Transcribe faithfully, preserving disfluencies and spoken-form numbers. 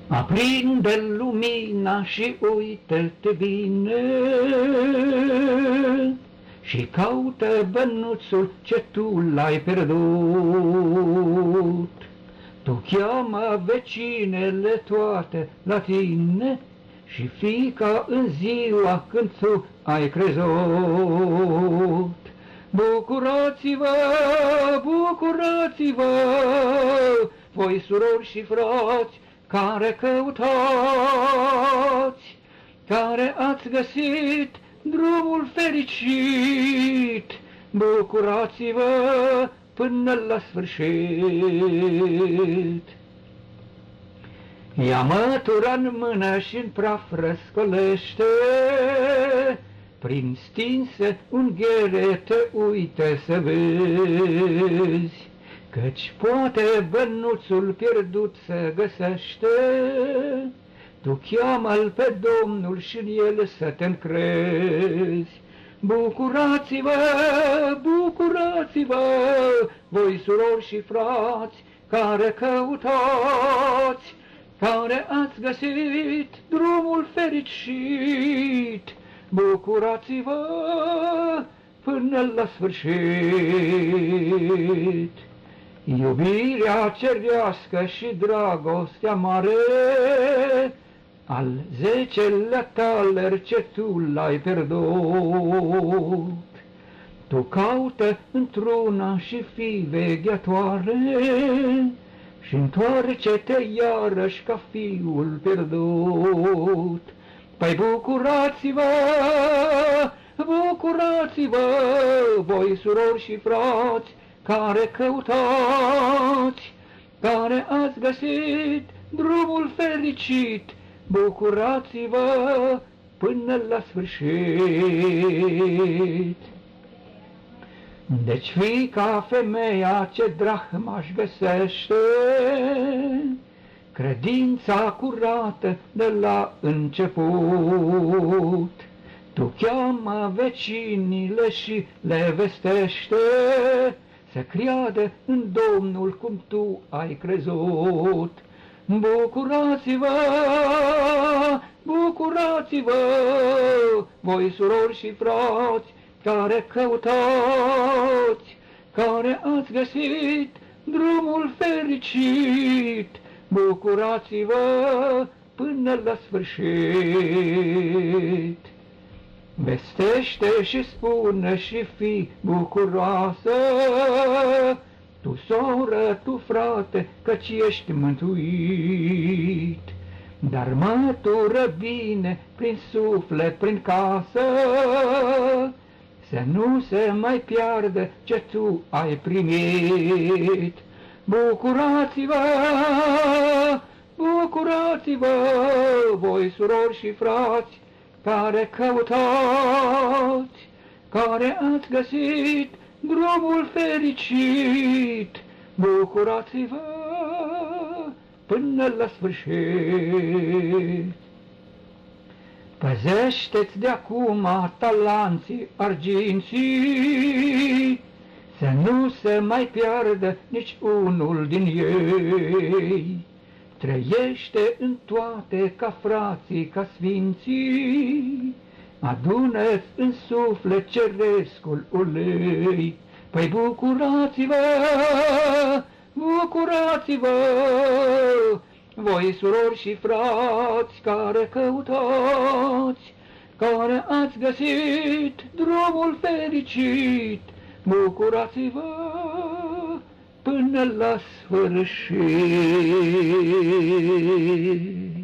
Aprinde lumina și uită-te bine și caută bănuțul ce tu l-ai pierdut. Tu cheamă vecinele toate la tine și fii ca în ziua când tu ai crezut. Bucurați-vă, bucurați-vă, voi surori și frați, care căutați, care ați găsit drumul fericit, bucurați-vă până la sfârșit. Ia mătura în mână și în praf răscolește, prin stinse unghiere te uite să vezi, căci poate bănuțul pierdut se găsește. Tu cheamă-l pe Domnul și în el să te încrezi. Bucurați-vă, bucurați-vă, voi surori și frați, care căutați, care ați găsit drumul fericit. Bucurați-vă până la sfârșit. Iubirea cerească și dragostea mare al zecelea taler ce tu l-ai pierdut. Tu caută într-una și fii vegheatoare și întoarce-te iarăși ca fiul pierdut. Păi bucurați-vă, bucurați-vă, voi surori și frați, care căutați, care ați găsit drumul fericit, bucurați-vă până la sfârșit. Deci fii ca femeia ce drahma-și găsește, credința curată de la început. Tu cheamă vecinile și le vestește, să creadă în Domnul cum tu ai crezut. Bucurați-vă, bucurați-vă, voi surori și frați, care căutați, care ați găsit drumul fericit. Bucurați-vă până la sfârșit. Vestește și spune și fii bucuroasă, tu soră, tu frate, căci ești mântuit. Dar mătură bine prin suflet, prin casă, să nu se mai piardă ce tu ai primit. Bucurați-vă, bucurați-vă, voi surori și frați, care căutați, care ați găsit drumul fericit. Bucurați-vă până la sfârșit. Păzește-ți de acum talanții arginții, să nu se mai piardă nici unul din ei. Trăiește în toate ca frații, ca sfinții, adună-ți în suflet cerescul ulei. Păi bucurați-vă, bucurați-vă, voi surori și frați, care căutați, care ați găsit drumul fericit. Bucurați-vă până la sfârșit.